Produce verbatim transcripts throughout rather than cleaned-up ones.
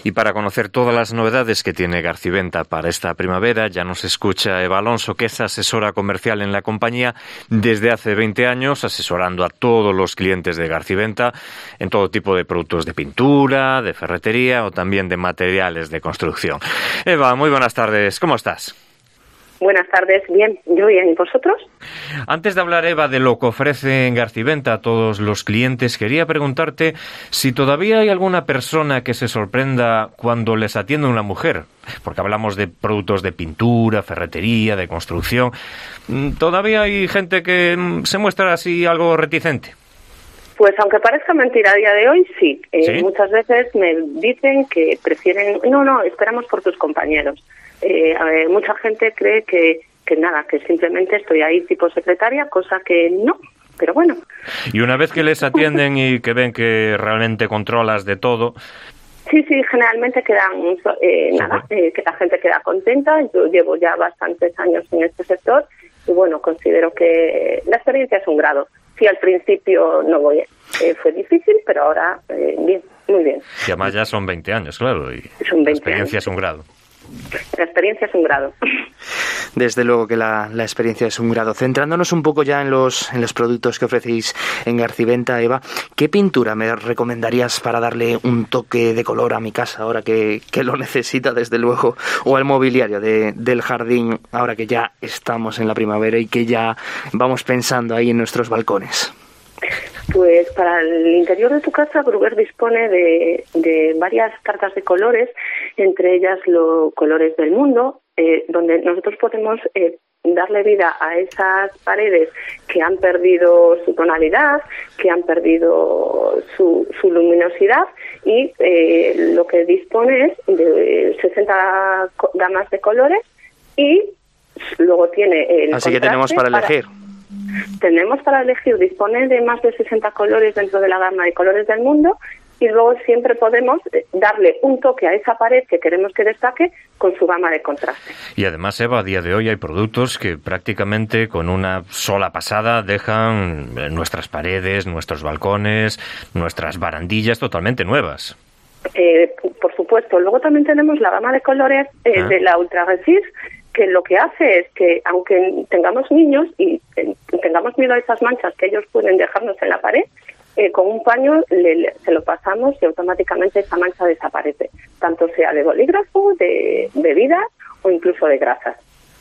Y para conocer todas las novedades que tiene Garciventa para esta primavera, ya nos escucha Eva Alonso, que es asesora comercial en la compañía desde hace veinte años, asesorando a todos los clientes de Garciventa en todo tipo de productos de pintura, de ferretería o también de materiales de construcción. Eva, muy buenas tardes, ¿cómo estás? Buenas tardes, bien, yo bien, ¿y vosotros? Antes de hablar, Eva, de lo que ofrece en Garciventa a todos los clientes, quería preguntarte si todavía hay alguna persona que se sorprenda cuando les atiende una mujer, porque hablamos de productos de pintura, ferretería, de construcción. ¿Todavía hay gente que se muestra así algo reticente? Pues aunque parezca mentira a día de hoy, sí. Eh, ¿Sí? Muchas veces me dicen que prefieren, no, no, esperamos por tus compañeros. Eh, a ver, mucha gente cree que, que nada, que simplemente estoy ahí tipo secretaria, cosa que no, pero bueno. Y una vez que les atienden y que ven que realmente controlas de todo... Sí, sí, generalmente quedan, eh, nada, eh, que la gente queda contenta. Yo llevo ya bastantes años en este sector y bueno, considero que la experiencia es un grado. Sí, al principio no voy, eh, fue difícil, pero ahora eh, bien, muy bien. Y además ya son veinte años, claro, y Son veinte la experiencia años. es un grado. La experiencia es un grado. Desde luego que la, la experiencia es un grado. Centrándonos un poco ya en los, en los productos que ofrecéis en Garciventa, Eva, ¿qué pintura me recomendarías para darle un toque de color a mi casa ahora que, que lo necesita, desde luego, o al mobiliario de, del jardín ahora que ya estamos en la primavera y que ya vamos pensando ahí en nuestros balcones? Pues para el interior de tu casa, Bruguer dispone de, de varias cartas de colores, entre ellas los colores del mundo, eh, donde nosotros podemos eh, darle vida a esas paredes que han perdido su tonalidad, que han perdido su, su luminosidad, y eh, lo que dispone es de sesenta gamas de colores, y luego tiene el Así que tenemos para elegir. Para... Tenemos para elegir, dispone de más de sesenta colores dentro de la gama de colores del mundo, y luego siempre podemos darle un toque a esa pared que queremos que destaque con su gama de contraste. Y además, Eva, a día de hoy hay productos que prácticamente con una sola pasada dejan nuestras paredes, nuestros balcones, nuestras barandillas totalmente nuevas. Eh, por supuesto. Luego también tenemos la gama de colores eh, ¿Ah? de la Ultra Resist, que lo que hace es que, aunque tengamos niños y eh, tengamos miedo a esas manchas que ellos pueden dejarnos en la pared, eh, con un paño le, le, se lo pasamos y automáticamente esa mancha desaparece, tanto sea de bolígrafo, de bebidas o incluso de grasas.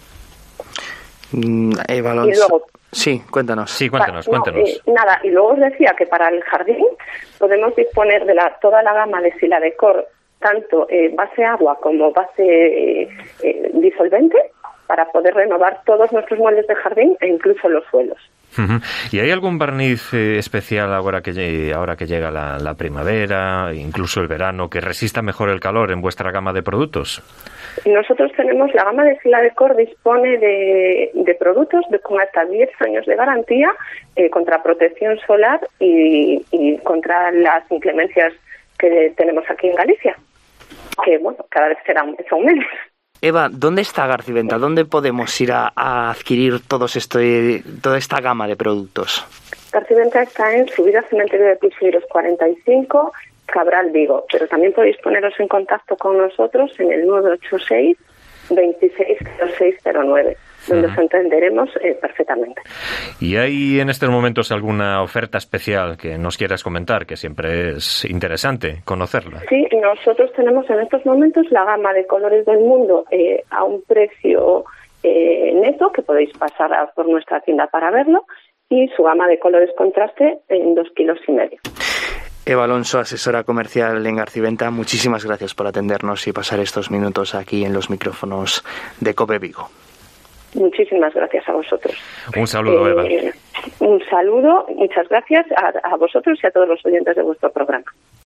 Mm, Eva Alonso. Y luego, sí, cuéntanos. Sí, cuéntanos, no, cuéntanos. Eh, nada, y luego os decía que para el jardín podemos disponer de la, toda la gama de Siladecor, tanto eh, base agua como base eh, eh, disolvente, para poder renovar todos nuestros muebles de jardín e incluso los suelos. Uh-huh. ¿Y hay algún barniz eh, especial ahora que ahora que llega la, la primavera, incluso el verano, que resista mejor el calor en vuestra gama de productos? Nosotros tenemos, la gama de Siladecor dispone de, de productos de, con hasta diez años de garantía eh, contra protección solar y, y contra las inclemencias que tenemos aquí en Galicia, que bueno, cada vez serán, son menos. Eva, ¿dónde está Garciventa? ¿Dónde podemos ir a, a adquirir todos este, toda esta gama de productos? Garciventa está en Subida Cementerio de Picheiros cuarenta y cinco, Cabral, Vigo, pero también podéis poneros en contacto con nosotros en el nueve ocho seis, veintiséis cero seis cero nueve, donde uh-huh. os entenderemos eh, perfectamente. ¿Y hay en estos momentos alguna oferta especial que nos quieras comentar, que siempre es interesante conocerla? Sí, nosotros tenemos en estos momentos la gama de colores del mundo eh, a un precio eh, neto, que podéis pasar a, por nuestra tienda para verlo, y su gama de colores contraste en dos kilos y medio. Eva Alonso, asesora comercial en Garciventa, muchísimas gracias por atendernos y pasar estos minutos aquí en los micrófonos de COPE Vigo. Muchísimas gracias a vosotros. Un saludo, eh, Eva. Un saludo, muchas gracias a, a vosotros y a todos los oyentes de vuestro programa.